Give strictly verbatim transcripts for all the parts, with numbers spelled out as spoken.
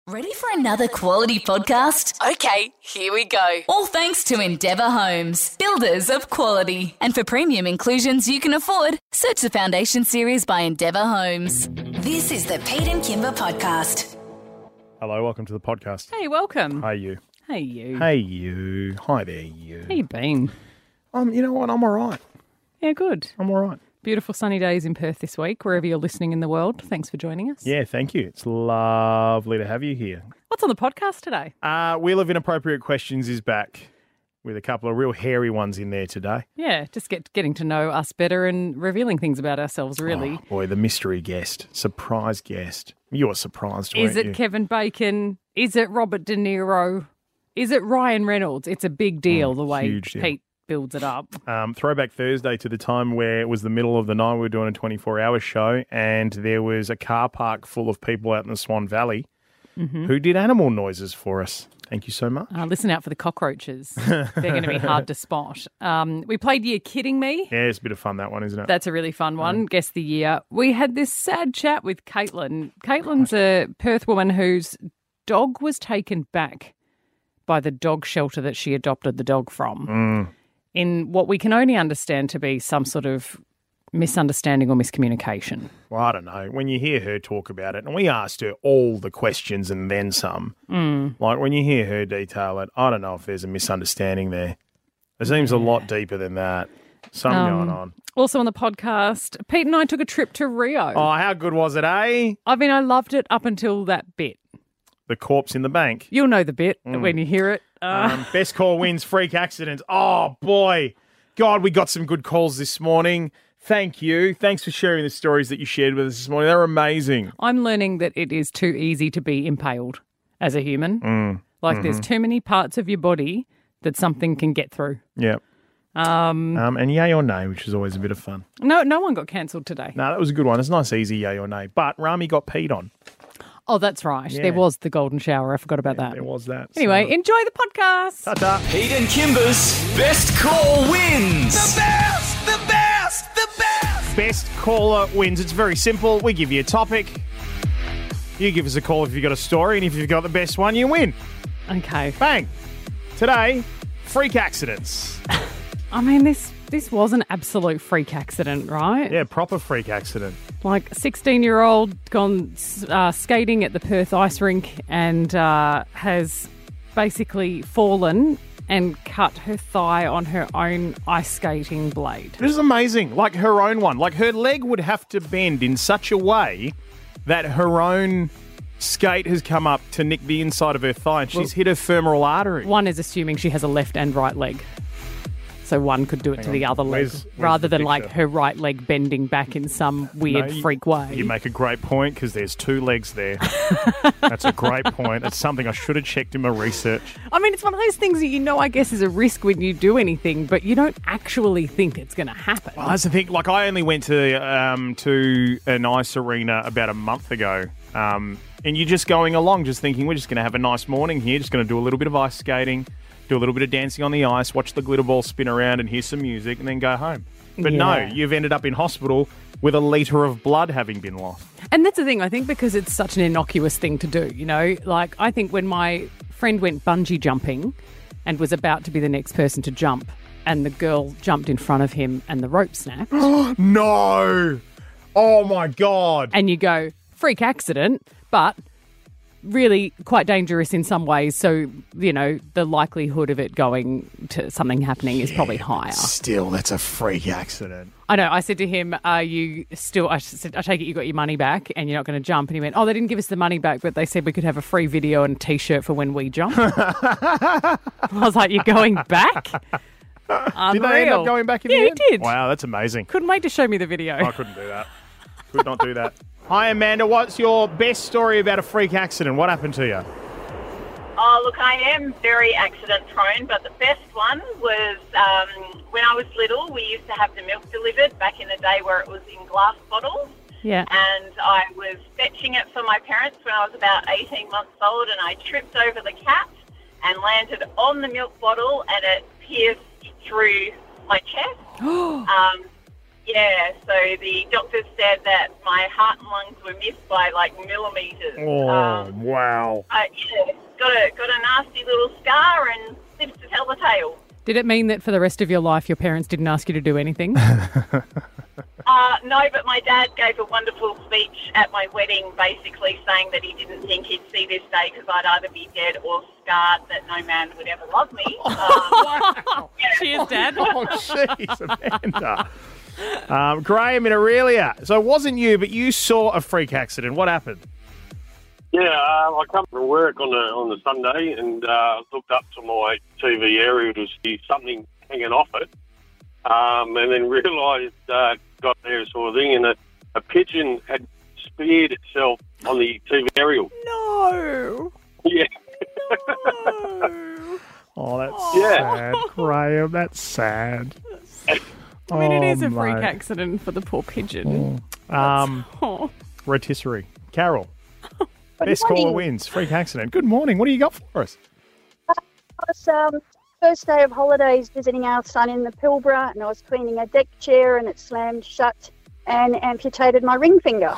Ready for another quality podcast? Okay, here we go. All thanks to Endeavour Homes, builders of quality. And for premium inclusions you can afford, search the Foundation Series by Endeavour Homes. This is the Pete and Kimber Podcast. Hello, welcome to the podcast. Hey, welcome. Hi, you. Hey, you. Hey, you. Hi there, you. How you been? Um, you know what? I'm all right. Yeah, good. I'm all right. Beautiful sunny days in Perth this week, wherever you're listening in the world. Thanks for joining us. Yeah, thank you. It's lovely to have you here. What's on the podcast today? Uh, Wheel of Inappropriate Questions is back with a couple of real hairy ones in there today. Yeah, just get getting to know us better and revealing things about ourselves, really. Oh, boy, the mystery guest, surprise guest. You were surprised, weren't Is it you? Kevin Bacon? Is it Robert De Niro? Is it Ryan Reynolds? It's a big deal, Mm, the way huge deal. Pete builds it up. Um, throwback Thursday to the time where it was the middle of the night. We were doing a twenty-four hour show and there was a car park full of people out in the Swan Valley Mm-hmm. who did animal noises for us. Thank you so much. Uh, listen out for the cockroaches. They're going to be hard to spot. Um, we played You're Kidding Me. Yeah, it's a bit of fun, that one, isn't it? That's a really fun one. Guess the year. We had this sad chat with Caitlin. Caitlin's a Perth woman whose dog was taken back by the dog shelter that she adopted the dog from Mm. in what we can only understand to be some sort of misunderstanding or miscommunication. Well, I don't know. When you hear her talk about it, and we asked her all the questions and then some, Mm. like when you hear her detail it, I don't know if there's a misunderstanding there. It seems a lot deeper than that. Something Um, going on. Also on the podcast, Pete and I took a trip to Rio. Oh, how good was it, eh? I mean, I loved it up until that bit. The corpse in the bank. You'll know the bit when you hear it. Uh, Um, best call wins freak accidents. Oh, boy. God, we got some good calls this morning. Thank you. Thanks for sharing the stories that you shared with us this morning. They're amazing. I'm learning that it is too easy to be impaled as a human. Mm. Like there's too many parts of your body that something can get through. Yeah. Um, Um, and yay or nay, which is always a bit of fun. no, no one got cancelled today. No, that was a good one. It's a nice, easy yay or nay. But Rami got peed on. Oh, that's right. Yeah. There was the golden shower. I forgot about that. There was that. Anyway, So- enjoy the podcast. Ta-ta. Pete and Kimber's best call wins. The best, the best, the best. Best caller wins. It's very simple. We give you a topic. You give us a call if you've got a story, and if you've got the best one, you win. Okay. Bang. Today, freak accidents. I mean, this this was an absolute freak accident, right? Yeah, proper freak accident. Like sixteen-year-old gone uh, skating at the Perth ice rink and uh, has basically fallen and cut her thigh on her own ice skating blade. This is amazing. Like her own one. Like her leg would have to bend in such a way that her own skate has come up to nick the inside of her thigh and she's Well- hit her femoral artery. One is assuming she has a left and right leg. So one could do it to on. the other leg, Where's- where's rather the than like picture? her right leg bending back in some weird No, you- freak way. You make a great point because there's two legs there. That's a great point. It's something I should have checked in my research. I mean, it's one of those things that you know, I guess, is a risk when you do anything, but you don't actually think it's going to happen. Well, that's the thing. Like, I only went to um, to an ice arena about a month ago, um, and you're just going along, just thinking we're just going to have a nice morning here, just going to do a little bit of ice skating, do a little bit of dancing on the ice, watch the glitter ball spin around, and hear some music, and then go home. But no, Yeah. you've ended up in hospital with a litre of blood having been lost. And that's the thing, I think, because it's such an innocuous thing to do, you know? Like, I think when my friend went bungee jumping and was about to be the next person to jump, and the girl jumped in front of him and the rope snapped, No! Oh, my God. and you go, freak accident, but really quite dangerous in some ways. So, you know, the likelihood of it going to something happening is probably higher. Still, that's a freak accident. I know. I said to him, are you still, I said, I take it you got your money back and you're not going to jump. And he went, oh, they didn't give us the money back, but they said we could have a free video and a T-shirt for when we jump. I was like, you're going back? Unreal. Did they end up going back in yeah, the end? he did. Wow, that's amazing. Couldn't wait to show me the video. I couldn't do that. Could not do that. Hi, Amanda. What's your best story about a freak accident? What happened to you? Oh, look, I am very accident prone, but the best one was um, when I was little, we used to have the milk delivered back in the day where it was in glass bottles. Yeah. And I was fetching it for my parents when I was about eighteen months old, and I tripped over the cap and landed on the milk bottle, and it pierced through my chest. um, yeah, so the doctors said that my heart and lungs were missed by like millimetres. Oh, Um, wow. uh, yeah, got a got a nasty little scar and lives to tell the tale. Did it mean that for the rest of your life your parents didn't ask you to do anything? Uh, no, but my dad gave a wonderful speech at my wedding, basically saying that he didn't think he'd see this day because I'd either be dead or scarred, that no man would ever love me. Um, Cheers, Dad. Oh, jeez, Amanda. Um, Graham in Aurelia. So it wasn't you, but you saw a freak accident. What happened? Yeah, uh, I come from work on the on the Sunday and uh, looked up to my T V aerial to see something hanging off it, um, and then realised, uh, got there sort of thing, and a, a pigeon had speared itself on the T V aerial. No. Yeah. Oh, that's Yeah. sad, Graham. That's sad. I mean, it is a Oh, freak mate. accident for the poor pigeon. Um, Oh. rotisserie. Carol. Good Best caller morning. wins. Freak accident. Good morning. What do you got for us? I was um, first day of holidays visiting our son in the Pilbara, and I was cleaning a deck chair, and it slammed shut and amputated my ring finger.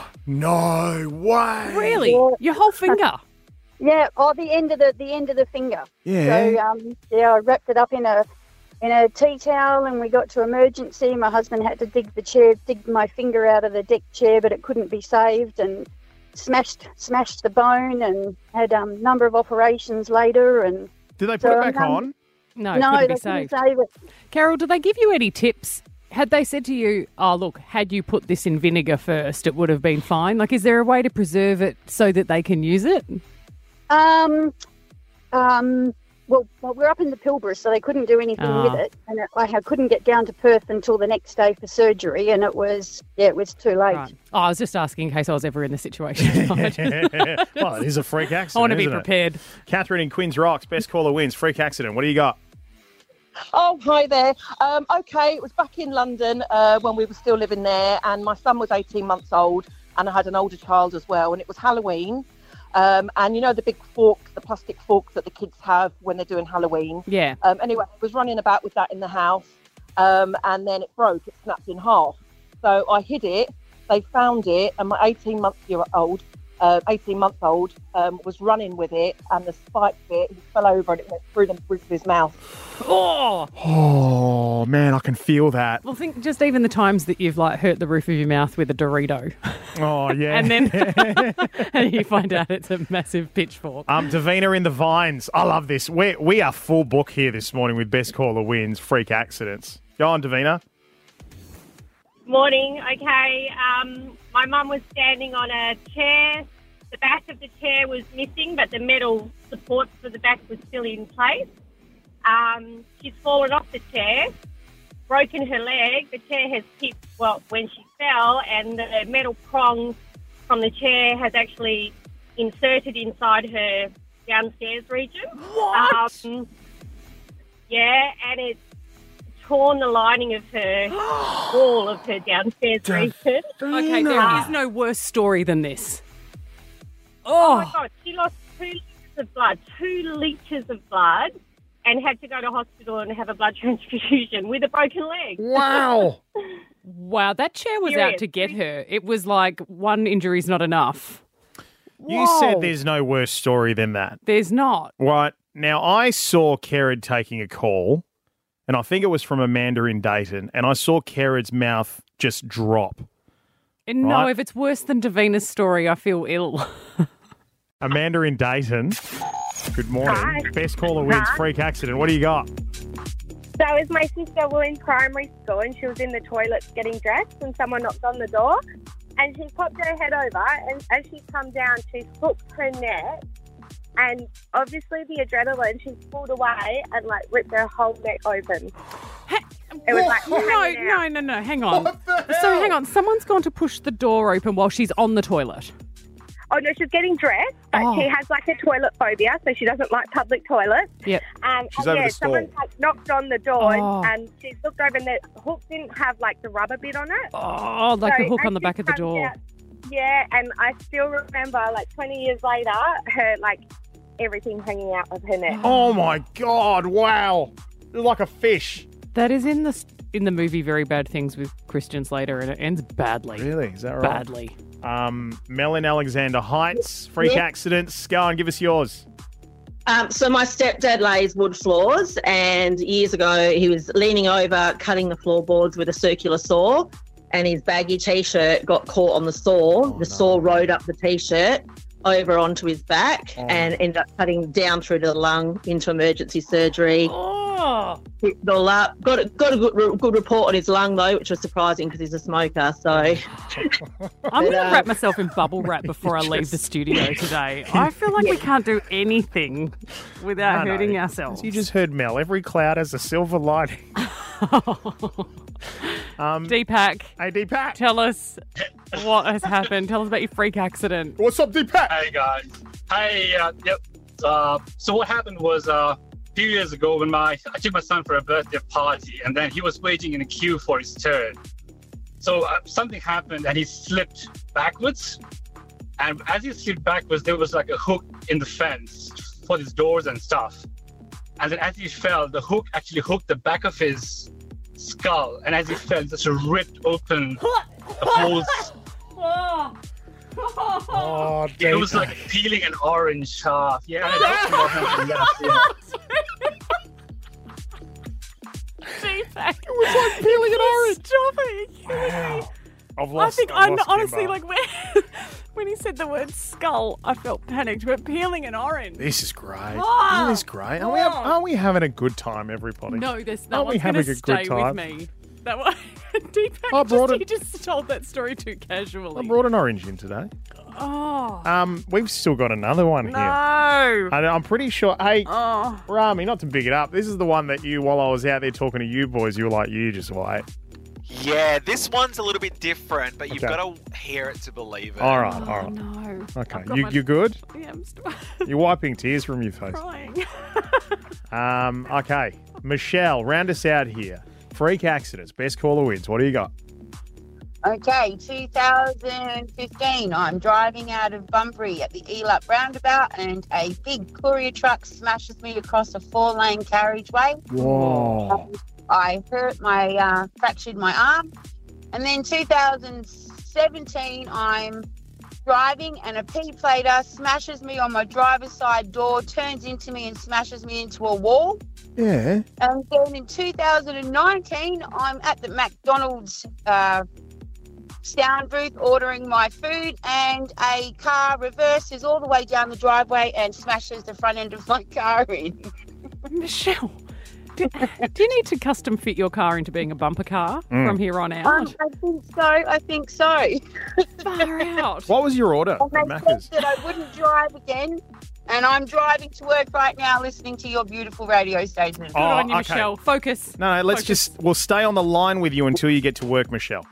No way. Really? Yeah. Your whole finger? Yeah, oh, the end of the the end of the finger. Yeah. So um, yeah, I wrapped it up in a in a tea towel, and we got to emergency. My husband had to dig the chair, dig my finger out of the deck chair, but it couldn't be saved, and smashed smashed the bone, and had a um, number of operations later. And Did they put So, it back um, on? No, it no, couldn't they be couldn't saved. save it. Carol, did they give you any tips? Had they said to you, oh, look, had you put this in vinegar first, it would have been fine? Like, is there a way to preserve it so that they can use it? Um, um, well, well, we're up in the Pilbara, so they couldn't do anything Ah. with it, and it, I couldn't get down to Perth until the next day for surgery, and it was yeah, it was too late. Right. Oh, I was just asking in case I was ever in the situation. Well, it is a freak accident. I want to be isn't it? prepared. Catherine in Quinns Rocks. Best caller wins. Freak accident. What do you got? Oh, hi there. Um, okay, it was back in London uh, when we were still living there, and my son was eighteen months old, and I had an older child as well, and it was Halloween. Um, and you know the big forks, the plastic forks that the kids have when they're doing Halloween? Yeah. Um, anyway, I was running about with that in the house, um, and then it broke, it snapped in half. So I hid it, they found it, and my eighteen-month-old uh, eighteen-month-old um, was running with it, and the spike bit, he fell over and it went through the roof of his mouth. Oh! Oh, man, I can feel that. Well, think just even the times that you've, like, hurt the roof of your mouth with a Dorito. Oh, yeah. And then and you find out it's a massive pitchfork. Um, Davina in the Vines. I love this. We we are full book here this morning with Best Caller Wins, freak accidents. Go on, Davina. Morning. Okay. Um, my mum was standing on a chair. The back of the chair was missing, but the metal supports for the back was still in place. Um, she's fallen off the chair, broken her leg. The chair has tipped, well, when she fell, and the metal prong from the chair has actually inserted inside her downstairs region. What? Um, yeah, and it's torn the lining of her wall of her downstairs region. Okay, there is no worse story than this. Oh, Oh my God, she lost two litres of blood, two litres of blood, and had to go to hospital and have a blood transfusion with a broken leg. Wow. wow, that chair was out Serious. to get her. It was like one injury's not enough. You Whoa. said there's no worse story than that. There's not. Right. Now, I saw Kerrod taking a call, and I think it was from Amanda in Dayton, and I saw Kerrod's mouth just drop. And no, Right. if it's worse than Davina's story, I feel ill. Amanda in Dayton. Good morning. Hi. Best caller wins, Hi. freak accident. What do you got? So as my sister was in primary school and she was in the toilet getting dressed and someone knocked on the door and she popped her head over and as she come down she hooked her neck and obviously the adrenaline she pulled away and like ripped her whole neck open. It was like no, hanging no, out. no, no, hang on. So hang on, someone's gone to push the door open while she's on the toilet. Oh no, she's getting dressed, but Oh. she has like a toilet phobia, so she doesn't like public toilets. Yep. Um, She's and over yeah, the stall. someone like knocked on the door Oh. and she's looked over and the hook didn't have like the rubber bit on it. Oh, like So the hook as on the she back of the comes door. out- yeah, and I still remember like twenty years later, her like everything hanging out of her neck. Oh, my God. Wow. You're like a fish. That is in the in the movie Very Bad Things with Christian Slater, and it ends badly. Really? Is that right? Badly. Um, Mel in Alexander Heights, freak Yeah. accidents. Go on, give us yours. Um, so my stepdad lays wood floors, and years ago he was leaning over cutting the floorboards with a circular saw, and his baggy t-shirt got caught on the saw. Oh, the no. saw rode up the t-shirt over onto his back Oh. and ended up cutting down through to the lung into emergency surgery. Oh, Picked it all up. Got a, got a good, good report on his lung though, which was surprising because he's a smoker. So I'm But, going to uh, wrap myself in bubble wrap before I leave the studio today. I feel like we can't do anything without No, no. hurting ourselves. You just heard Mel. Every cloud has a silver lining. um, Deepak, hey, Deepak. tell us what has happened. Tell us about your freak accident. What's up, Deepak? Hey guys. Hey, uh, yep. Uh, so what happened was uh, a few years ago when my I took my son for a birthday party, and then he was waiting in a queue for his turn. So uh, something happened, and he slipped backwards. And as he slipped backwards, there was like a hook in the fence for his doors and stuff. And then as he fell, the hook actually hooked the back of his skull, and as he fell, it just ripped open the holes. Oh, It was like peeling an orange. Uh, yeah, and it happened. Yeah, Deepak. It was like peeling an orange. Stop it. Wow. I've I lost, think I've I'm lost honestly Kimber. like when, when he said the word skull, I felt panicked. But peeling an orange. This is great. Oh. This is great. Aren't we, have, aren't we having a good time, everybody? No, this that Aren't we one's going having to a good stay time? with me. That one, Deepak, I brought just, it- he just told that story too casually. I brought an orange in today. Oh Um, we've still got another one no! here. I, I'm pretty sure. Hey, Oh, Rami, not to big it up, this is the one that you, while I was out there talking to you boys, you were like, you just wait. Yeah, this one's a little bit different, but you've Okay. got to hear it to believe it. All right, oh all right. no! Okay, I've got you, my- you good? Yeah, I'm still You're wiping tears from your face. crying. Um, okay, Michelle, round us out here. Freak accidents, best caller wins. What do you got? Okay, two thousand fifteen, I'm driving out of Bunbury at the Elup roundabout and a big courier truck smashes me across a four-lane carriageway. Whoa. I hurt my, uh, fractured my arm. And then two thousand seventeen, I'm driving and a P-plater smashes me on my driver's side door, turns into me and smashes me into a wall. Yeah. And then in two thousand nineteen, I'm at the McDonald's uh, sound booth ordering my food, and a car reverses all the way down the driveway and smashes the front end of my car in. Michelle, do, do you need to custom fit your car into being a bumper car Mm. from here on out? Um, I think so. I think so. Far out. What was your order And at they Macca's? said that I wouldn't drive again. And I'm driving to work right now listening to your beautiful radio station. Good Oh, on you, okay. Michelle. Focus. No, no, let's Focus. just, we'll stay on the line with you until you get to work, Michelle.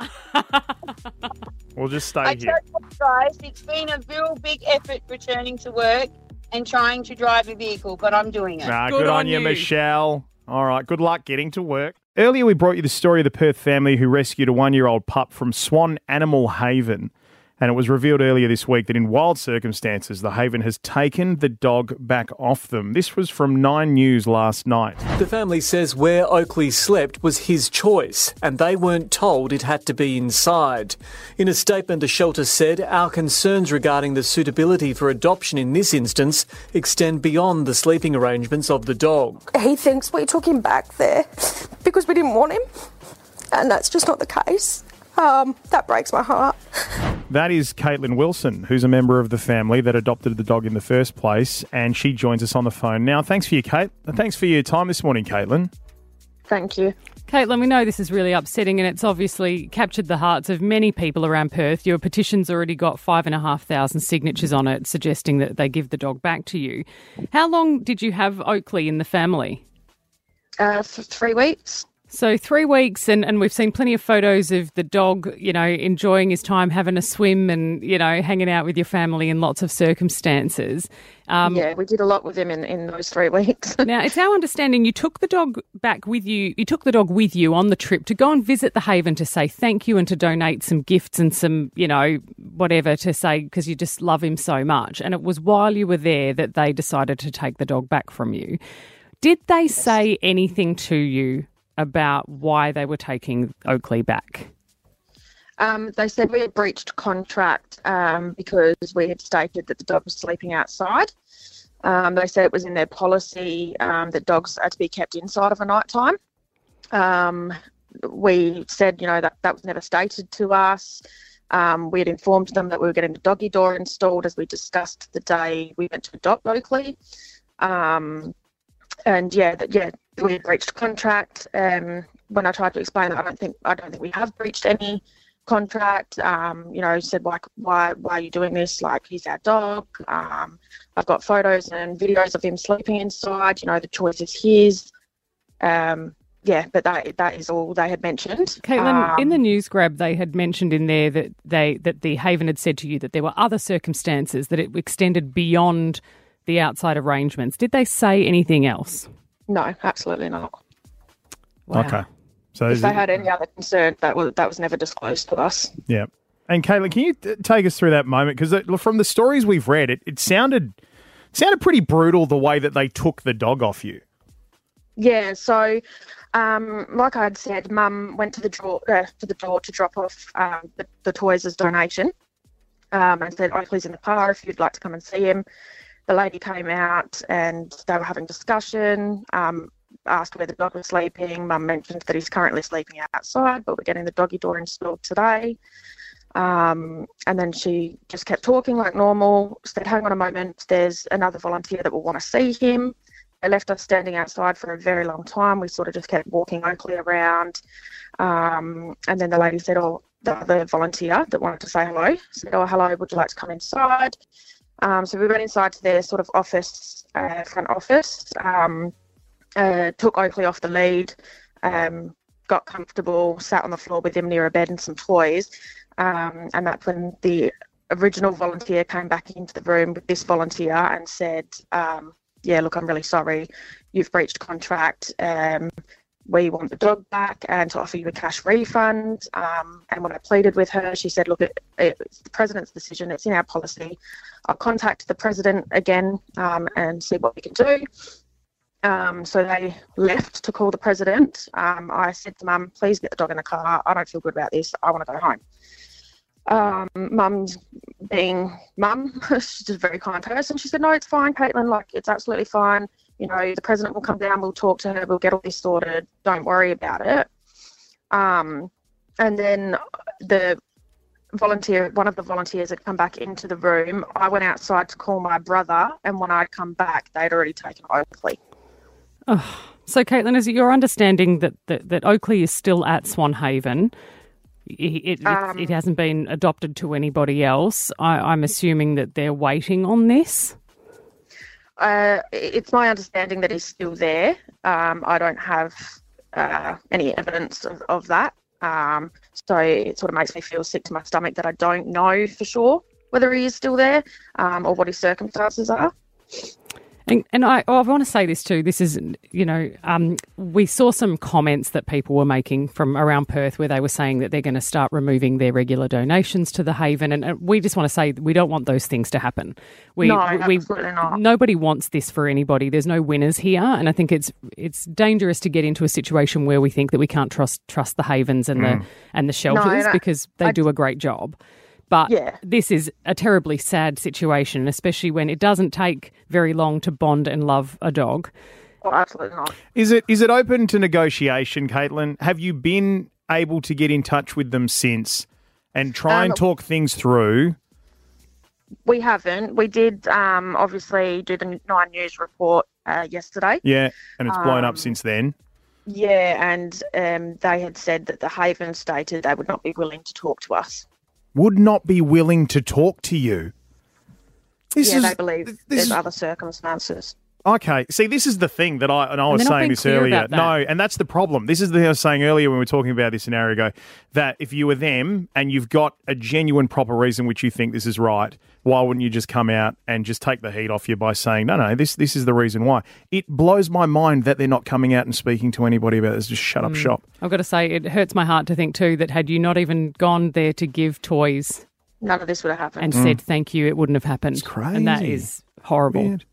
We'll just stay I here. tell you what, guys, it's been a real big effort returning to work and trying to drive a vehicle, but I'm doing it. Nah, Good good, on, on you, you. Michelle. All right, good luck getting to work. Earlier, we brought you the story of the Perth family who rescued a one-year-old pup from Swan Animal Haven. And it was revealed earlier this week that in wild circumstances, the Haven has taken the dog back off them. This was from Nine News last night. The family says where Oakley slept was his choice, and they weren't told it had to be inside. In a statement, the shelter said, "Our concerns regarding the suitability for adoption in this instance extend beyond the sleeping arrangements of the dog." He thinks we took him back there because we didn't want him, and that's just not the case. Um, that breaks my heart. That is Caitlin Wilson, who's a member of the family that adopted the dog in the first place, and she joins us on the phone now. Thanks for your Kate. Thanks for your time this morning, Caitlin. Thank you. Caitlin, we know this is really upsetting and it's obviously captured the hearts of many people around Perth. Your petition's already got five and a half thousand signatures on it suggesting that they give the dog back to you. How long did you have Oakley in the family? Uh, for three weeks. So three weeks, and, and we've seen plenty of photos of the dog, you know, enjoying his time, having a swim and, you know, hanging out with your family in lots of circumstances. Um, yeah, we did a lot with him in, in those three weeks. Now, it's our understanding you took the dog back with you, you took the dog with you on the trip to go and visit the Haven to say thank you and to donate some gifts and some, you know, whatever to say because you just love him so much. And it was while you were there that they decided to take the dog back from you. Did they say anything to you about why they were taking Oakley back? Um, they said we had breached contract um, because we had stated that the dog was sleeping outside. Um, they said it was in their policy um, that dogs are to be kept inside of a night time. Um, we said, you know, that that was never stated to us. Um, we had informed them that we were getting the doggy door installed, as we discussed the day we went to adopt Oakley. Um, and yeah, that, yeah, we had breached contract. Um, when I tried to explain that, I don't think I don't think we have breached any contract. Um, you know, said why why why are you doing this? Like, he's our dog. Um, I've got photos and videos of him sleeping inside. You know, the choice is his. Um, yeah, but that that is all they had mentioned. Caitlin, um, in the news grab, they had mentioned in there that they that the Haven had said to you that there were other circumstances, that it extended beyond the outside arrangements. Did they say anything else? No, absolutely not. Wow. Okay. So If is they it- had any other concern, that was that was never disclosed to us. Yeah. And Caitlin, can you t- take us through that moment? Because from the stories we've read, it, it sounded sounded pretty brutal the way that they took the dog off you. Yeah, so um, like I had said, Mum went to the door uh, to the door to drop off um, the, the toys as donation, um, and said, "Oakley's in the car if you'd like to come and see him." The lady came out and they were having discussion. Um, asked where the dog was sleeping. Mum mentioned that he's currently sleeping outside, but we're getting the doggy door installed today. Um, and then she just kept talking like normal. Said, "Hang on a moment, there's another volunteer that will want to see him." They left us standing outside for a very long time. We sort of just kept walking Oakley around. Um, and then the lady said, oh, the other volunteer that wanted to say hello, said, oh, hello, would you like to come inside? Um, so we went inside to their sort of office, uh, front office, um, uh, took Oakley off the lead, um, got comfortable, sat on the floor with him near a bed and some toys. Um, and that's when the original volunteer came back into the room with this volunteer and said, um, yeah, look, I'm really sorry. You've breached contract. Um, we want the dog back and to offer you a cash refund. Um, and when I pleaded with her, she said, look, it, it's the president's decision. It's in our policy. I'll contact the president again um, and see what we can do. Um, so they left to call the president. Um, I said to Mum, please get the dog in the car. I don't feel good about this. I want to go home. Um, Mum's being Mum, she's just a very kind person. She said, no, it's fine, Caitlin, like, it's absolutely fine. You know, the president will come down, we'll talk to her, we'll get all this sorted. Don't worry about it. Um, and then the volunteer, one of the volunteers had come back into the room. I went outside to call my brother, and when I'd come back, they'd already taken Oakley. Oh. So, Caitlin, is it your understanding that, that, that Oakley is still at Swan Haven? It, it, Um, it hasn't been adopted to anybody else. I, I'm assuming that they're waiting on this. Uh, it's my understanding that he's still there. Um, I don't have uh, any evidence of, of that. Um, so it sort of makes me feel sick to my stomach that I don't know for sure whether he is still there um, or what his circumstances are. And, and I, oh, I want to say this too. This is, you know, um, we saw some comments that people were making from around Perth where they were saying that they're going to start removing their regular donations to the Haven. And, and we just want to say we don't want those things to happen. We, No, we, absolutely not. Nobody wants this for anybody. There's no winners here. And I think it's it's dangerous to get into a situation where we think that we can't trust trust the Havens and Mm. the and the shelters and I- because they I- do a great job. But Yeah. this is a terribly sad situation, especially when it doesn't take very long to bond and love a dog. Oh, absolutely not. Is it is it open to negotiation, Caitlin? Have you been able to get in touch with them since and try and Um, talk things through? We haven't. We did um, obviously do the Nine News report uh, yesterday. Yeah, and it's blown Um, up since then. Yeah, and um, they had said that the Haven stated they would not be willing to talk to us. Would not be willing to talk to you. This yeah, is they believe this there's is- other circumstances. Okay, see, this is the thing that I and I And was they're not saying being this clear earlier. about that. No, and that's the problem. This is the thing I was saying earlier when we were talking about this an hour ago. That if you were them and you've got a genuine, proper reason which you think this is right, why wouldn't you just come out and just take the heat off you by saying, no, no, this this is the reason why? It blows my mind that they're not coming out and speaking to anybody about this. Just shut up Mm. shop. I've got to say, it hurts my heart to think too that had you not even gone there to give toys None of this would have happened. and Mm. said thank you, it wouldn't have happened. It's crazy. And that is horrible. Weird.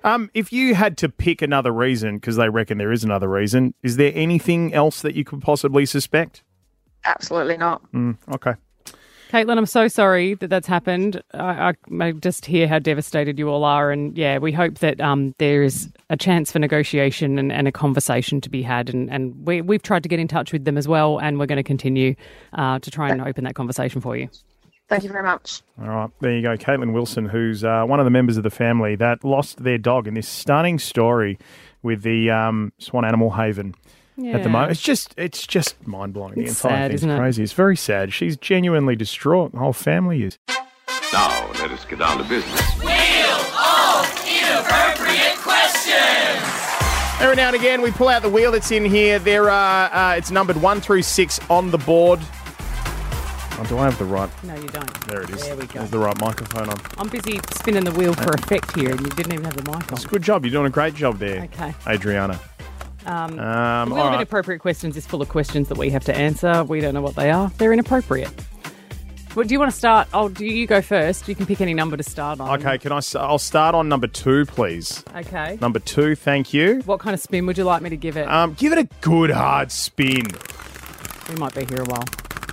Um, if you had to pick another reason, because they reckon there is another reason, is there anything else that you could possibly suspect? Absolutely not. Mm, okay. Caitlin, I'm so sorry that that's happened. I, I, I just hear how devastated you all are. And, yeah, we hope that um, there is a chance for negotiation and, and a conversation to be had. And, and we, we've tried to get in touch with them as well, and we're going to continue uh, to try and open that conversation for you. Thank you very much. All right, there you go. Caitlin Wilson, who's uh, one of the members of the family that lost their dog in this stunning story with the um, Swan Animal Haven. Yeah. At the moment, it's just it's just mind blowing. The It's entire sad, thing's isn't it? crazy. It's very sad. She's genuinely distraught. The whole family is. Now, let us get down to business. Wheel of inappropriate questions. Every now and again, we pull out the wheel that's in here. There are uh, it's numbered one through six on the board. Oh, do I have the right? No, you don't. There it is. There we go. There's the right microphone on. I'm busy spinning the wheel for effect here, and you didn't even have the mic on. It's a good job. You're doing a great job there, Okay. Adriana. Um, Um, the Wheel all of right. Inappropriate Questions is full of questions that we have to answer. We don't know what they are. They're inappropriate. Well, do you want to start? Oh, do you go first? You can pick any number to start on. Okay, can I? s- I'll start on number two, please. Okay. Number two, thank you. What kind of spin would you like me to give it? Um, give it a good hard spin. We might be here a while.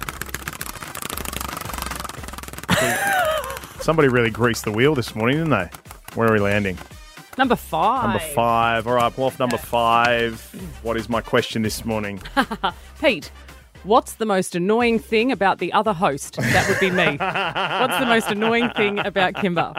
Somebody really greased the wheel this morning, didn't they? Where are we landing? Number five. Number five. All right, pull off number five. What is my question this morning? Pete, what's the most annoying thing about the other host? That would be me. What's the most annoying thing about Kimber?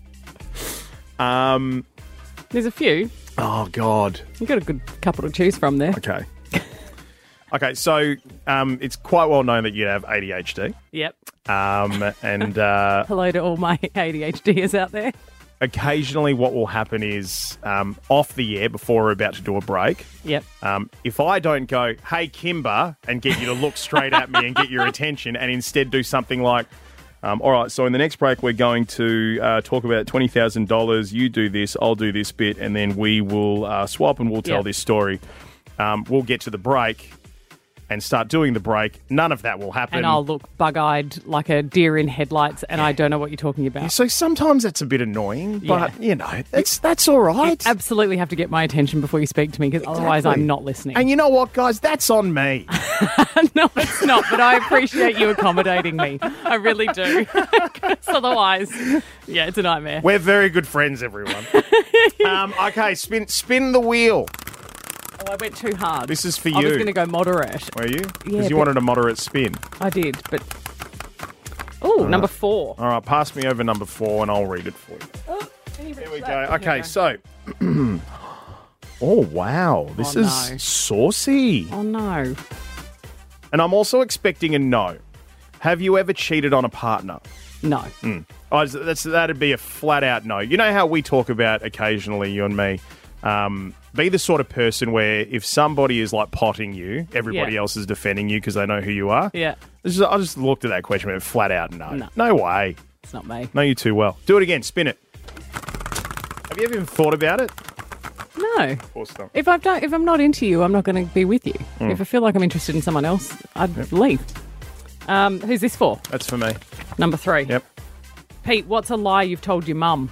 Um. There's a few. Oh God. You've got a good couple to choose from there. Okay. Okay, so um, it's quite well known that you have A D H D. Yep. Um, and uh, Hello to all my A D H Ders out there. occasionally what will happen is um, off the air before we're about to do a break. Yep. Um, if I don't go, hey, Kimber, and get you to look straight at me and get your attention and instead do something like, um, all right, so in the next break, we're going to uh, talk about twenty thousand dollars. You do this, I'll do this bit, and then we will uh, swap and we'll tell Yep. this story. Um, we'll get to the break and start doing the break. None of that will happen. And I'll look bug-eyed like a deer in headlights, and I don't know what you're talking about. So sometimes that's a bit annoying, but, Yeah. you know, that's, that's all right. You absolutely have to get my attention before you speak to me, because otherwise Exactly. I'm not listening. And you know what, guys? That's on me. No, it's not, but I appreciate you accommodating me. I really do. 'Cause otherwise, yeah, it's a nightmare. We're very good friends, everyone. um, okay, spin spin the wheel. Oh, I went too hard. This is for I was you. going to go moderate. Were you? Yeah, Because you but- wanted a moderate spin. I did, but... Oh, All number right. four. All right, pass me over number four and I'll read it for you. Here we go. Okay, so... oh, wow. This Oh, is no. saucy. Oh, no. And I'm also expecting a no. Have you ever cheated on a partner? No. Mm. Oh, that's, that'd be a flat-out no. You know how we talk about occasionally, you and me, um, be the sort of person where if somebody is like potting you, everybody Yeah. else is defending you because they know who you are? Yeah. This is, I just looked at that question and went flat out no. No. No way. It's not me. Know you too well. Do it again. Spin it. Have you ever even thought about it? No. Of course not. If, I've done, if I'm not into you, I'm not going to be with you. Mm. If I feel like I'm interested in someone else, I'd leave. Um, who's this for? That's for me. Number three. Yep. Pete, what's a lie you've told your mum?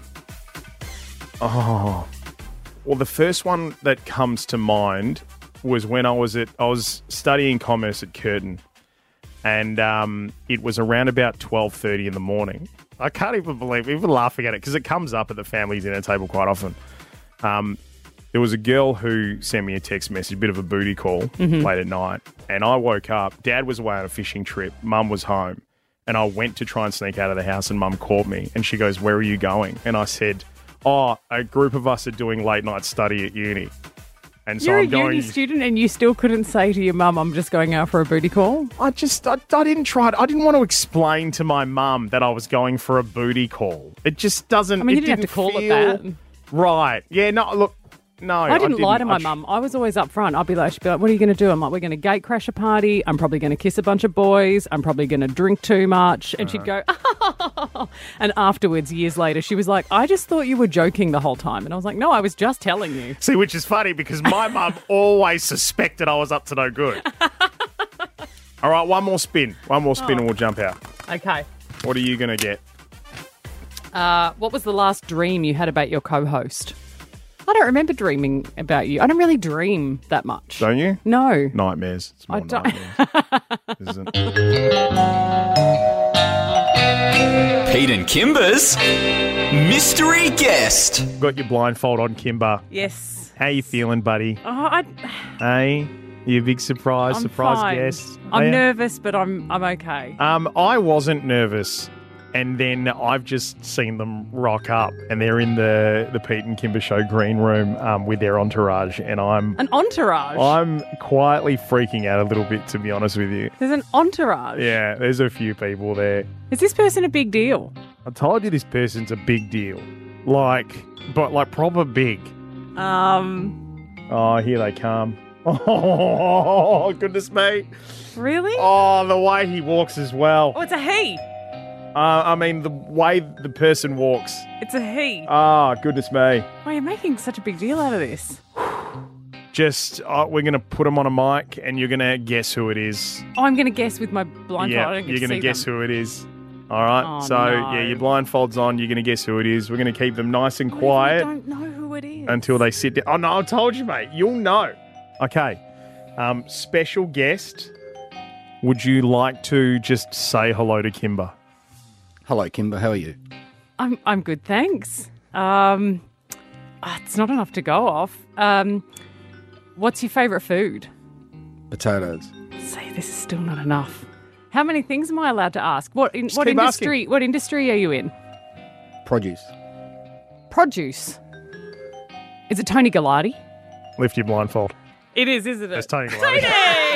Oh. Well, the first one that comes to mind was when I was at I was studying commerce at Curtin, and um, it was around about twelve thirty in the morning. I can't even believe, even laughing at it, because it comes up at the family dinner table quite often. Um, there was a girl who sent me a text message, a bit of a booty call Mhm. late at night, and I woke up. Dad was away on a fishing trip. Mum was home, and I went to try and sneak out of the house, and Mum called me, and she goes, "Where are you going?" And I said, "Oh, a group of us are doing late night study at uni." And so You're I'm a going. uni student and you still couldn't say to your mum, I'm just going out for a booty call? I just, I, I didn't try it. I didn't want to explain to my mum that I was going for a booty call. It just doesn't. I mean, it you didn't have to call it feel that. Right. Yeah, no, look, no. I didn't lie to my I tr- mum. I was always up front. I'd be like, she'd be like, what are you going to do? I'm like, we're going to gate crash a party. I'm probably going to kiss a bunch of boys. I'm probably going to drink too much. And she'd go, and afterwards, years later, she was like, I just thought you were joking the whole time. And I was like, no, I was just telling you. See, which is funny because my mum always suspected I was up to no good. All right, one more spin. One more spin Oh. and we'll jump out. Okay. What are you going to get? Uh, what was the last dream you had about your co-host? I don't remember dreaming about you. I don't really dream that much. Don't you? No. Nightmares. It's more I don't. nightmares, isn't it? Pete and Kimber's mystery guest. Got your blindfold on, Kimber. Yes. How you feeling, buddy? Oh, I, Hey, you a big surprise, I'm surprise fine. guest. I'm Are ya? nervous, but I'm I'm okay. Um, I wasn't nervous, and then I've just seen them rock up, and they're in the the Pete and Kimber Show green room um, with their entourage, and I'm An entourage? I'm quietly freaking out a little bit, to be honest with you. There's an entourage? Yeah, there's a few people there. Is this person a big deal? I told you this person's a big deal, like, but like proper big. Um, Oh, here they come. Oh, goodness me. Really? Oh, the way he walks as well. Oh, it's a he. Uh, I mean, the way the person walks. It's a he. Ah, goodness me. Why are you making such a big deal out of this? Just, uh, we're going to put him on a mic and you're going to guess who it is. Oh, I'm going to guess with my blindfold. Yeah, I don't get you're to going to see guess them. who it is. All right. Oh, so, no. yeah, your blindfold's on. You're going to guess who it is. We're going to keep them nice and I quiet don't know who it is. until they sit down. Oh, no, I told you, mate. You'll know. Okay. Um, special guest, would you like to just say hello to Kimber? Hello, Kimber. How are you? I'm I'm good, thanks. Um, ah, it's not enough to go off. Um, what's your favourite food? Potatoes. See, this is still not enough. How many things am I allowed to ask? What in, Just what keep industry? asking. What industry are you in? Produce. Produce. Is it Tony Gallardi? Lift your blindfold. It is, isn't it? It's Tony Tony! Gallardi.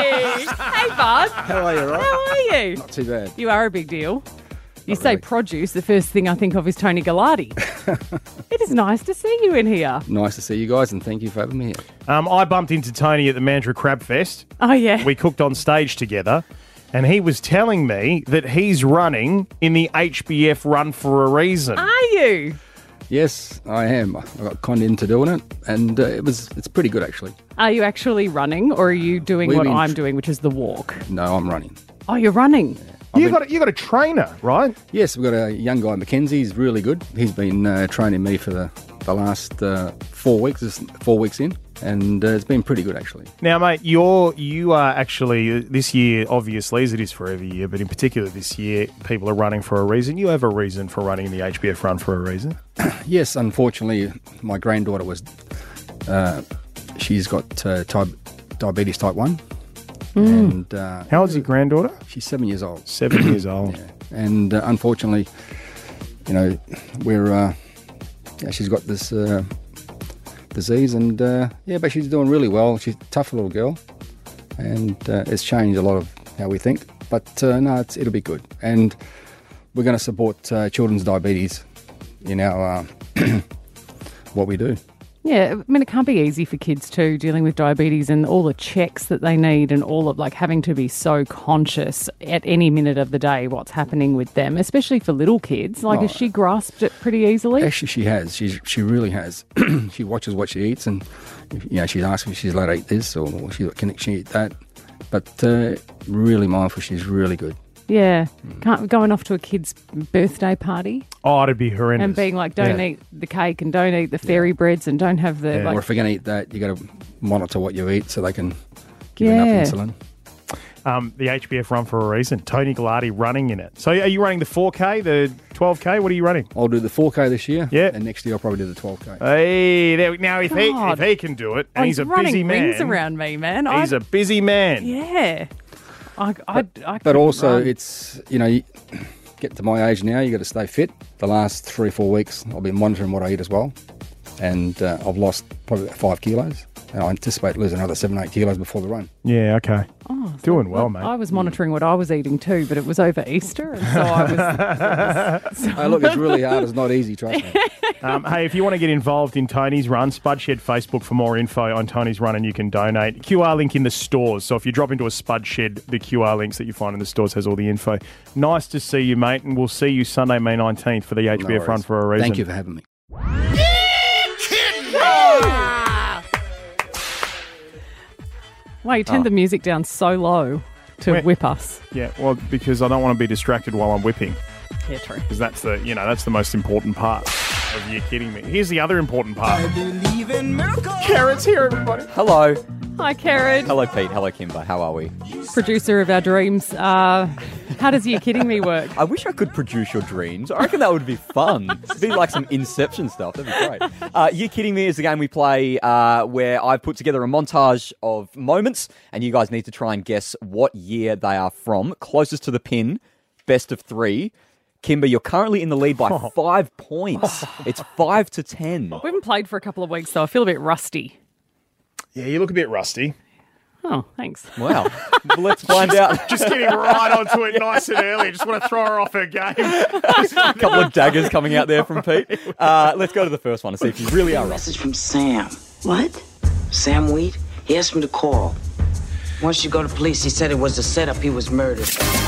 Hey, bud. How are you, right? How are you? Not too bad. You are a big deal. You Not say really. produce, the first thing I think of is Tony Gallardi. It is nice to see you in here. Nice to see you guys, and thank you for having me here. Um, I bumped into Tony at the Mandurah Crab Fest. Oh, yeah. We cooked on stage together, and he was telling me that he's running in the H B F Run for a Reason. Are you? Yes, I am. I got conned into doing it, and uh, it was it's pretty good actually. Are you actually running, or are you doing We've what been- I'm doing, which is the walk? No, I'm running. Oh, you're running. You got a, you got a trainer, right? Yes, we've got a young guy, Mackenzie. He's really good. He's been uh, training me for the the last uh, four weeks. This is four weeks in, and uh, it's been pretty good actually. Now, mate, you're you are actually this year, obviously, as it is for every year, but in particular this year, people are running for a reason. You have a reason for running the H B F Run for a reason. Yes, unfortunately, my granddaughter was. Uh, she's got uh, type, diabetes type one. Mm. And uh, How old's your granddaughter? She's seven years old. Seven years old. Yeah. And uh, unfortunately, you know, we're uh, yeah, she's got this uh, disease, and uh, yeah, but she's doing really well. She's a tough little girl, and uh, it's changed a lot of how we think. But uh, no, it's, it'll be good, and we're going to support uh, children's diabetes in our uh, what we do. Yeah, I mean, it can't be easy for kids too, dealing with diabetes and all the checks that they need and all of like having to be so conscious at any minute of the day what's happening with them, especially for little kids. Like, Oh. has she grasped it pretty easily? Actually, she has. She she really has. She watches what she eats, and you know, she's asking if she's allowed to eat this or she can she eat that. But uh, really mindful. She's really good. Yeah. Can't going off to a kid's birthday party Oh, it'd be horrendous. and being like, don't Yeah. eat the cake and don't eat the fairy breads and don't have the or like. if you're going to eat that, you got to monitor what you eat so they can give Yeah. enough insulin. Um, the H B F Run for a reason. Tony Gallardi running in it. So are you running the four K, the twelve K? What are you running? I'll do the four K this year. Yeah. And next year I'll probably do the twelve K. Hey, there, we- now if he, God. if he can do it, and Oh, he's, a running busy man. rings around me, man. He's I, a busy man. yeah. I, I, I But couldn't also, run. it's, you know, you get to my age now, you got to stay fit. The last three or four weeks, I've been monitoring what I eat as well. And uh, I've lost probably about five kilos. And I anticipate losing another seven, eight kilos before the run. Yeah, okay. Oh, so Doing well, I- mate. I was monitoring what I was eating too, but it was over Easter, and so I was. so- Hey, look, it's really hard. It's not easy, trust me. Um, hey, if you want to get involved in Tony's run, Spudshed Facebook for more info on Tony's run, and you can donate. Q R link in the stores. So if you drop into a Spudshed, the Q R links that you find in the stores has all the info. Nice to see you, mate, and we'll see you Sunday, May nineteenth for the H B F No Run worries. for a reason. Thank you for having me. Why you turned Oh. the music down so low to Where- whip us? Yeah, well, because I don't want to be distracted while I'm whipping. Yeah, true. Because that's the, you know, that's the most important part. of You Kidding Me. Here's the other important part. I believe in miracles. Karen's here, everybody. Hello. Hi, Karen. Hello, Pete. Hello, Kimber. How are we? Producer of our dreams. Uh, how does You Kidding Me work? I wish I could produce your dreams. I reckon that would be fun. It'd be like some Inception stuff. That'd be great. Uh, You Kidding Me is the game we play uh, where I've put together a montage of moments, and you guys need to try and guess what year they are from. Closest to the pin, best of three. Kimber, you're currently in the lead by Oh. five points. It's five to ten. We haven't played for a couple of weeks, so I feel a bit rusty. Yeah, you look a bit rusty. Oh, thanks. Wow. Let's find out. Just getting right onto it nice and early. Just want to throw her off her game. A couple of daggers coming out there from Pete. Uh, let's go to the first one and see if you really are rusty. Message from Sam. What? Sam Wheat? He asked me to call. Once you go to police, he said it was a setup. He was murdered.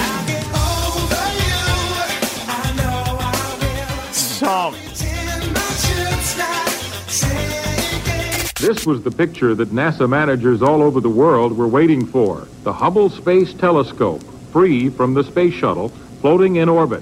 Song. This was the picture that NASA managers all over the world were waiting for. The Hubble Space Telescope, free from the space shuttle, floating in orbit.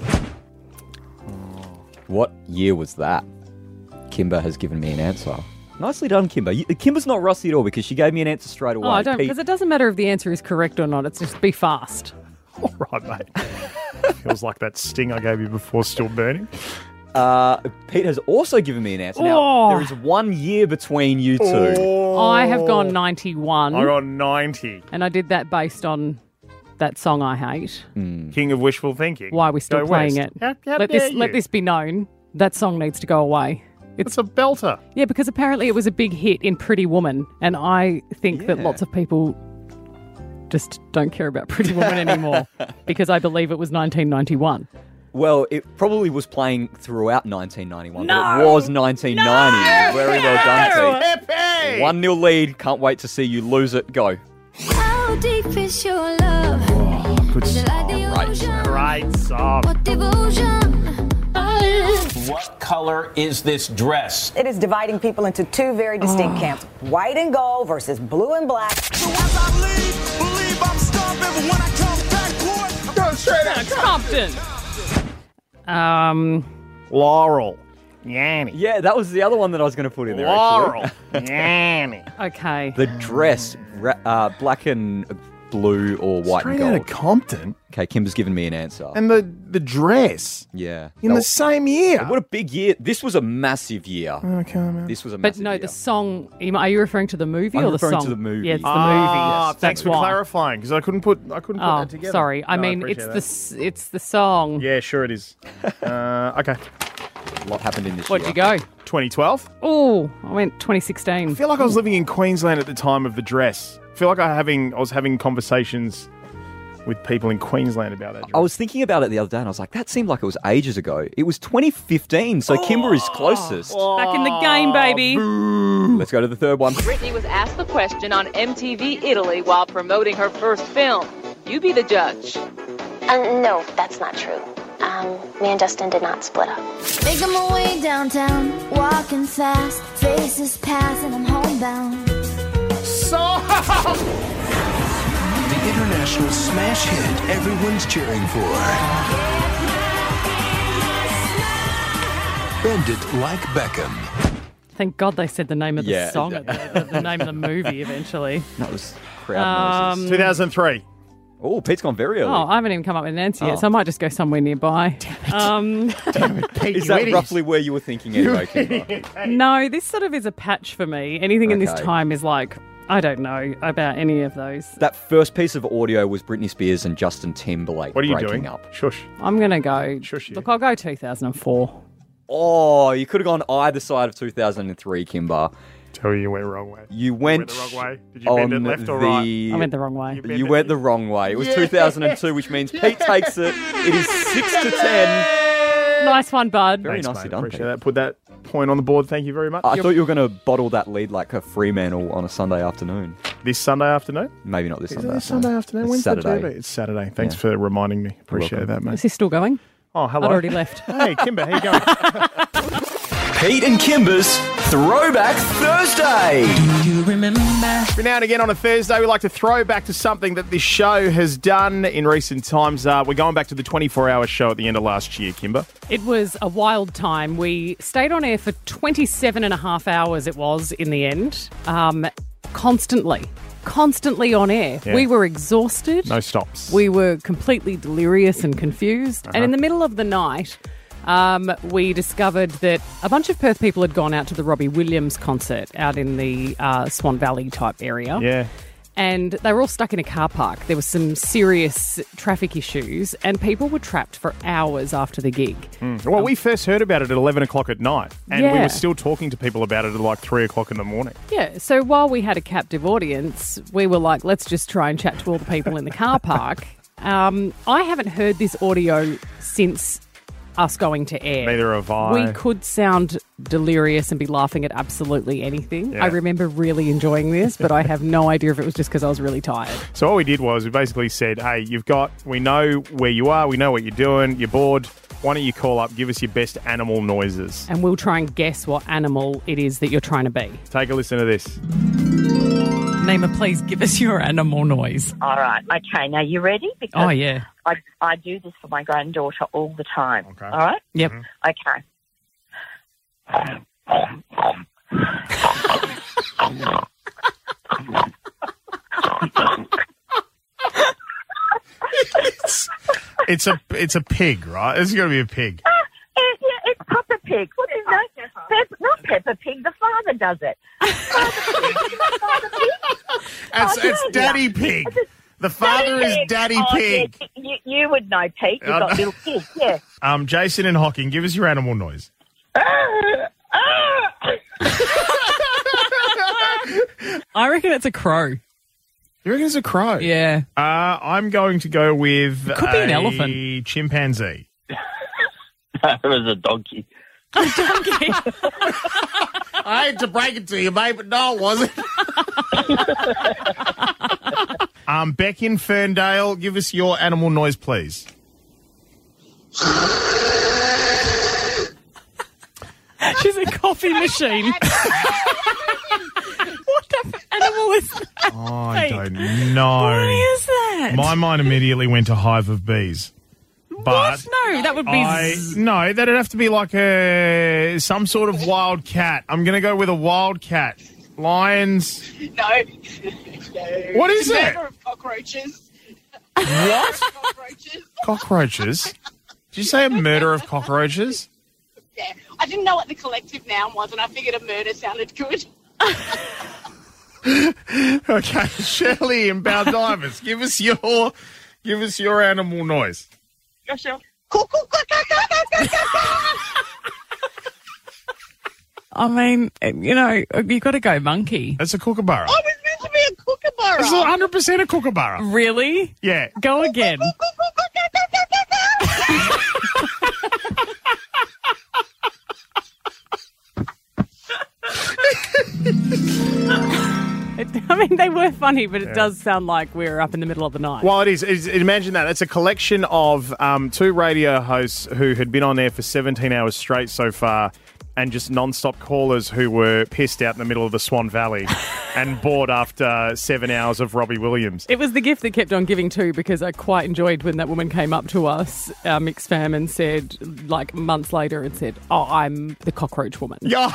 What year was that? Kimber has given me an answer. Nicely done, Kimber. You, Kimber's not rusty at all because she gave me an answer straight away. Oh, I don't, Pete- because it doesn't matter if the answer is correct or not. It's just be fast. All right, mate. Feels like that sting I gave you before still burning. Uh, Pete has also given me an answer. Now, Oh. there is one year between you two. Oh. I have gone ninety-one. I got ninety. And I did that based on that song I hate. King of Wishful Thinking. Why are we still Go playing West. it? How, how let dare this let you? this be known. That song needs to go away. It's a belter. Yeah, because apparently it was a big hit in Pretty Woman, and I think that Yeah. lots of people just don't care about Pretty Woman anymore because I believe it was nineteen ninety-one. Well, it probably was playing throughout nineteen ninety-one, but No! it was nineteen ninety. Very well done, Pete. Pepe! one nil lead. Can't wait to see you lose it. Go. How deep is your love? Oh, good Is it like the Great. ocean? Great song. What devotion? What color is this dress? It is dividing people into two very distinct camps, white and gold versus blue and black. Go straight out. Compton. Um, Laurel. Yanny. Yeah, that was the other one that I was going to put in there. Laurel. Actually. Yanny. okay. The dress, ra- uh, black and blue or white Straight and out gold. of Compton. Okay, Kimber's given me an answer. And the, the dress. yeah. In That the was- same year. What a big year. This was a massive year. Okay, man. This was a But massive no, year. the song. Are you referring to the movie I'm or the referring song? to the movie. Yeah, it's the Ah, movie. thanks That's for why. clarifying, because I couldn't put I couldn't put Oh, that together. sorry. I No, mean, appreciate it's the that. s- it's the song. Yeah, sure it is. uh, okay. A lot happened in this What'd year. you go? twenty twelve. Oh, I went twenty sixteen. I feel like I was living in Queensland at the time of the dress. I feel like I having I was having conversations with people in Queensland about that dress. I was thinking about it the other day and I was like, that seemed like it was ages ago. It was twenty fifteen, so Kimber is closest. Back in the game, baby. Let's go to the third one. Britney was asked the question on M T V Italy while promoting her first film. You be the judge. Uh, no, that's not true. Um, me and Justin did not split up. Making my way downtown, walking fast, faces pass, and I'm homebound. So The international smash hit everyone's cheering for. Bend It Like Beckham. Thank God they said the name of the Yeah, song, at the, the, the name of the movie eventually. That was crowd noises. Um, two thousand three. Oh, Pete's gone very early. Oh, I haven't even come up with an answer Oh. yet, so I might just go somewhere nearby. Um, Is that roughly where you were thinking anyway, Kimber? no, this sort of is a patch for me. Anything in this Okay. time is like, I don't know about any of those. That first piece of audio was Britney Spears and Justin Timberlake What are you breaking doing? up. Shush. I'm going to go. Shush you. Look, I'll go two thousand four. Oh, you could have gone either side of two thousand three, Kimber. Tell you you went the wrong way. You Went went, the wrong way. Did you bend it on left or the- right? I went the wrong way. bent You it- went the wrong way. It was two thousand two, which means Pete takes it. It is six to ten. Nice one, bud. Very Thanks, nicely mate. done, Appreciate Pete. that. Put that point on the board. Thank you very much. I thought you were going to bottle that lead like a Fremantle on a Sunday afternoon. This Sunday afternoon? Maybe not this Is it Sunday this Sunday afternoon? It's When's the Saturday. T V? It's Saturday. Thanks Yeah. for reminding me. Appreciate welcome. that, Is mate. he still going? Oh, hello. I'd already left. Hey, Kimber, how you going? Pete and Kimber's Throwback Thursday. You remember? Every now and again on a Thursday, we like to throw back to something that this show has done in recent times. Uh, we're going back to the twenty-four hour show at the end of last year, Kimber. It was a wild time. We stayed on air for twenty-seven and a half hours, it was, in the end, um, constantly. Constantly on air. Yeah. We were exhausted. No stops. We were completely delirious and confused. Uh-huh. And in the middle of the night, um, we discovered that a bunch of Perth people had gone out to the Robbie Williams concert out in the uh, Swan Valley type area. Yeah. And they were all stuck in a car park. There were some serious traffic issues and people were trapped for hours after the gig. Mm. Well, we first heard about it at eleven o'clock at night and we Yeah. were still talking to people about it at like three o'clock in the morning. Yeah, so while we had a captive audience, we were like, let's just try and chat to all the people in the car park. Um, I haven't heard this audio since us going to air. Neither have I. We could sound delirious and be laughing at absolutely anything. Yeah. I remember really enjoying this, but I have no idea if it was just because I was really tired. So what we did was we basically said, hey, you've got, we know where you are, we know what you're doing, you're bored. Why don't you call up, give us your best animal noises. And we'll try and guess what animal it is that you're trying to be. Take a listen to this. Naima, please give us your animal noise. All right. Okay. Now, you ready? Because Oh, yeah. I, I do this for my granddaughter all the time. Okay. All right? Yep. Okay. it's, it's a it's a pig, right? It's got to be a pig. Uh, yeah, it's Peppa Pig. What is that? Peppa, not Peppa Pig. The father does it. Father Pig. Isn't it Father Pig? It's, Oh, it's yeah. Daddy Pig. The father is Daddy Oh, Pig. yeah, you, you would know, Pete. You've Uh, got little kids, yeah. Um, Jason and Hocking, give us your animal noise. I reckon it's a crow. You reckon it's a crow? Yeah. Uh, I'm going to go with It could be an a elephant. chimpanzee. It was a donkey. A donkey. I hate to break it to you, mate, but no, it wasn't. um, Beck in Ferndale, give us your animal noise, please. She's a coffee machine. What the animal is that? Oh, I don't know. What is that? My mind immediately went to hive of bees. But What? No, that would be... I, z- no, that'd have to be like a some sort of wild cat. I'm going to go with a wild cat. Lions. No. no. What is It's a it? murder of cockroaches. What? Cockroaches. Cockroaches? Did you say a murder of cockroaches? Yeah. I didn't know what the collective noun was, and I figured a murder sounded good. Okay, Shirley in Baldivis, give us your give us your animal noise. Yes, sure. I mean, you know, you got to go monkey. That's a kookaburra. I was meant to be a kookaburra. It's one hundred percent a kookaburra. Really? Yeah. Go again. It, I mean, they were funny, but it Yeah. does sound like we're up in the middle of the night. Well, it is. It's, imagine that. It's a collection of um, two radio hosts who had been on air for seventeen hours straight so far and just non-stop callers who were pissed out in the middle of the Swan Valley and bored after seven hours of Robbie Williams. It was the gift that kept on giving too, because I quite enjoyed when that woman came up to us, uh, Mix Fam, and said, like months later, and said, "Oh, I'm the cockroach woman." Yeah,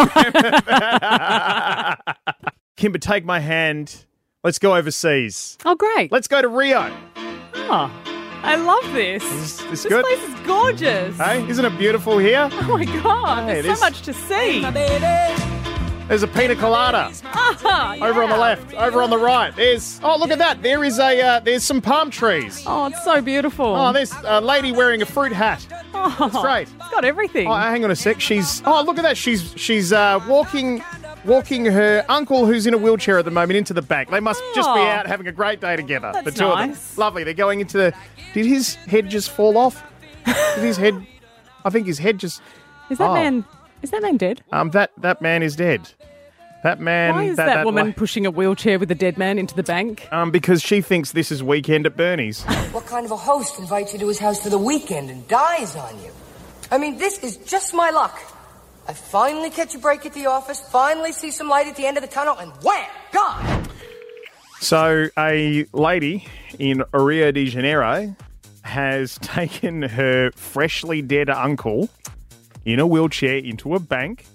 I remember that. Kimber, take my hand. Let's go overseas. Oh, great. Let's go to Rio. Oh, I love this. Is this this good? place is gorgeous. Hey, isn't it beautiful here? Oh my God, Hey, there's this- so much to see. There's a pina colada. Ah, Over on the yeah. left, over on the right. There's oh look at that. There is a uh, there's some palm trees. Oh, it's so beautiful. Oh, there's a lady wearing a fruit hat. Oh, That's great. It's got everything. Oh, hang on a sec. She's oh look at that. She's she's uh, walking walking her uncle who's in a wheelchair at the moment into the bank. They must just be Oh. out having a great day together. the That's two of nice. them. Lovely. They're going into the. Did his head just fall off? Did his head? I think his head just. Is that oh. man? Is that man dead? Um, that that man is dead. That man. Why is that, that woman la- pushing a wheelchair with a dead man into the bank? Um, because she thinks this is weekend at Bernie's. What kind of a host invites you to his house for the weekend and dies on you? I mean, this is just my luck. I finally catch a break at the office, finally see some light at the end of the tunnel, and wham, gone. So a lady in Rio de Janeiro has taken her freshly dead uncle in a wheelchair into a bank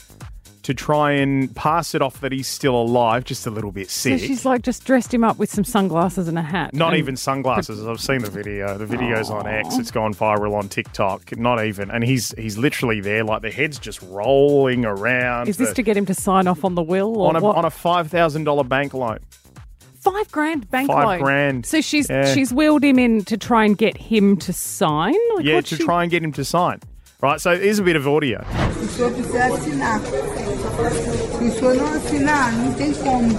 to try and pass it off that he's still alive, just a little bit sick. So she's like just dressed him up with some sunglasses and a hat. Not and even sunglasses. I've seen the video. The video's on X. It's gone viral on TikTok. Not even. And he's he's literally there, like the head's just rolling around. Is this the, to get him to sign off on the will? Or on a what? on a five thousand dollar bank loan? Five grand bank Five loan. grand. So she's Yeah. she's wheeled him in to try and get him to sign. Like, Yeah, what's to she- try and get him to sign. Right. So here's a bit of audio. Se eu quiser assinar. Se o senhor não assinar, não tem como.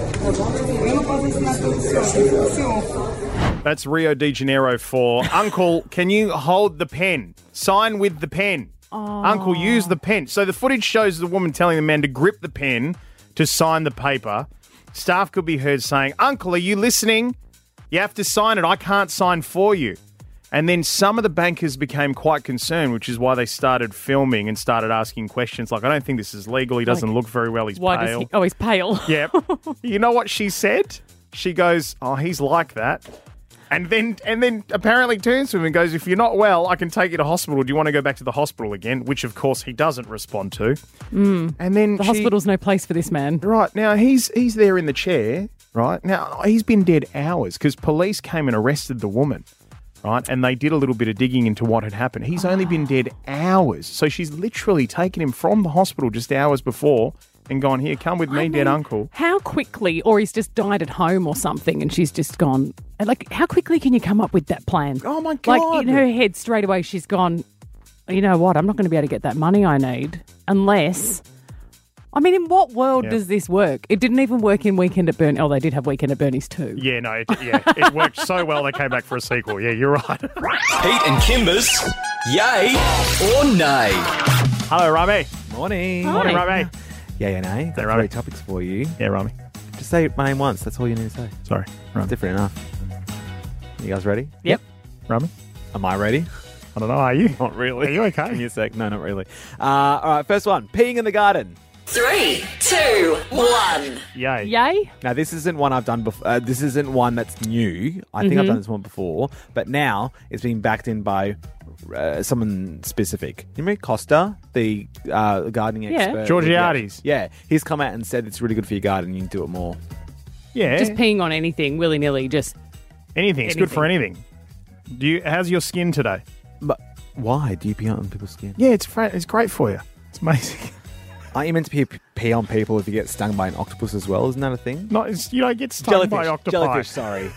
Eu não posso assinar pelo senhor. senhor. That's Rio de Janeiro for Uncle, can you hold the pen? Sign with the pen. Uncle, use the pen. So the footage shows the woman telling the man to grip the pen to sign the paper. Staff could be heard saying, Uncle, are you listening? You have to sign it. I can't sign for you. And then some of the bankers became quite concerned, which is why they started filming and started asking questions like, I don't think this is legal. He doesn't Like, look very well. He's Why pale. does he? Oh, he's pale. Yeah. You know what she said? She goes, oh, he's like that. And then and then apparently turns to him and goes, if you're not well, I can take you to hospital. Do you want to go back to the hospital again? Which, of course, he doesn't respond to. Mm. And then the she- hospital's no place for this man. Right. Now, he's he's there in the chair, right? Now, he's been dead hours because police came and arrested the woman, right? And they did a little bit of digging into what had happened. He's only been dead hours. So she's literally taken him from the hospital just hours before and gone, here, come with me, I dead mean, uncle. How quickly, or he's just died at home or something, and she's just gone. Like, how quickly can you come up with that plan? Oh my Like God. in her head, straight away, she's gone. You know what? I'm not going to be able to get that money I need unless. I mean, in what world Yeah. does this work? It didn't even work in Weekend at Bernie. Oh, they did have Weekend at Bernie's too. Yeah, no, it, yeah, it worked so well they came back for a sequel. Yeah, you're right. Pete and Kimber's Yay or Nay. Hello, Rami. Morning. Hi. Morning, Rami. Yeah, yeah, nay. Got Rami. three topics for you. Yeah, Rami. Just say my name once. That's all you need to say. Sorry. It's different enough. You guys ready? Yep. Rami? Am I ready? I don't know. Are you? Not really. Are you okay? Give me a sec. No, not really. Uh, all right, first one. Peeing in the garden. Three, two, one. Yay. Yay? Now, this isn't one I've done before. Uh, this isn't one that's new. I think I've Mhm. done this one before, but now it's being backed in by uh, someone specific. You remember Costa, the uh, gardening Yeah. expert? Georgiades. Yeah. yeah, he's come out and said it's really good for your garden. You can do it more. Yeah. Just peeing on anything, willy nilly, just anything. It's good for anything. Do you? How's your skin today? But why do you pee on people's skin? Yeah, it's fra- it's great for you. It's amazing. Aren't you meant to pee, pee on people if you get stung by an octopus as well? Isn't that a thing? No, it's, you don't get stung Jellyfish. by octopi. Jellyfish, sorry.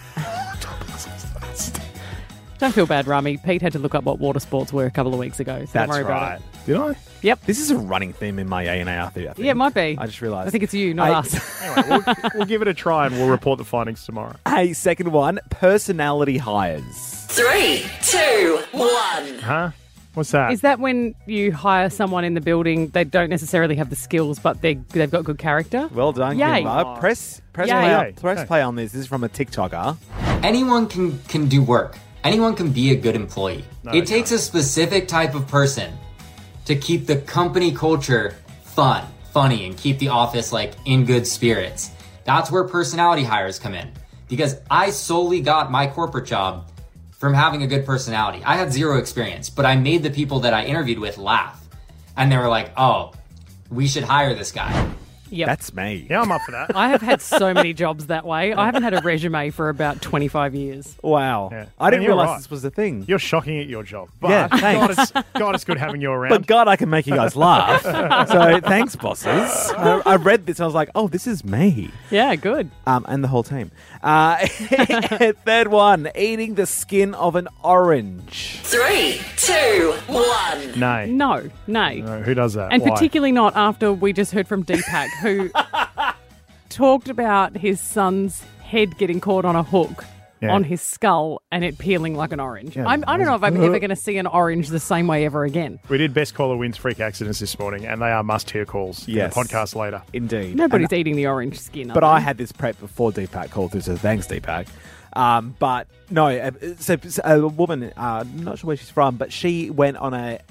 don't feel bad, Rami. Pete had to look up what water sports were a couple of weeks ago. So That's don't worry right. about it. Did I? Yep. This is a running theme in my A and A R theory, I think. Yeah, it might be. I just realised. I think it's you, not I- us. Anyway, we'll, we'll give it a try and we'll report the findings tomorrow. Hey, second one, personality hires. Three, two, one. Huh? What's that? Is that when you hire someone in the building, they don't necessarily have the skills, but they they've got good character? Well done, Yay. Kimber. Press, press, Yay. play, Yay. on, press play on this. This is from a TikToker. Anyone can, can do work. Anyone can be a good employee. No, it they takes a specific type of person to keep the company culture fun, funny, and keep the office like in good spirits. That's where personality hires come in. Because I solely got my corporate job from having a good personality. I had zero experience, but I made the people that I interviewed with laugh. And they were like, oh, we should hire this guy. Yep. That's me. Yeah, I'm up for that. I have had so many jobs that way. I haven't had a resume for about twenty-five years. Wow. Yeah. I didn't And you're realise right. this was a thing. You're shocking at your job. But Yeah, God, thanks. it's, God, it's good having you around. But God, I can make you guys laugh. So thanks, bosses. I, I read this and I was like, oh, this is me. Yeah, good. Um, and the whole team. Uh, third one, eating the skin of an orange. Three, two, one. Nay. No, nay. No, who does that? And Why? particularly not after we just heard from Deepak, who talked about his son's head getting caught on a hook Yeah. on his skull and it peeling like an orange. Yeah, I'm, I don't know if I'm amazing. ever going to see an orange the same way ever again. We did Best Caller Wins Freak Accidents this morning, and they are must-hear calls. in Yes. the podcast later. Indeed. Nobody's And- eating the orange skin. But are I they? had this prep before Deepak called through, so thanks, Deepak. Um, but no, uh, so, so a woman, uh, I'm not sure where she's from, but she went on a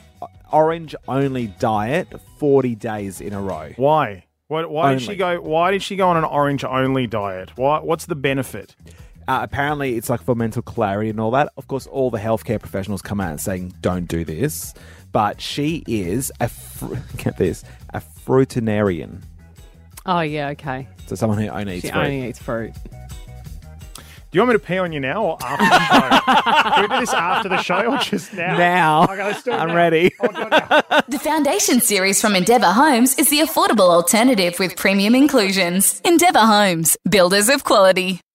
orange-only diet forty days in a row. Why? What, why did Only. she go? Why did she go on an orange-only diet? Why, what's the benefit? Uh, apparently, it's like for mental clarity and all that. Of course, all the healthcare professionals come out and saying, don't do this. But she is, a fr- get this, a fruitarian. Oh, yeah, okay. So someone who only eats She fruit. only eats fruit. Do you want me to pee on you now or after the show? Can we do this after the show or just now? Now. Okay, let's do it I'm now. ready. The Foundation Series from Endeavour Homes is the affordable alternative with premium inclusions. Endeavour Homes, builders of quality.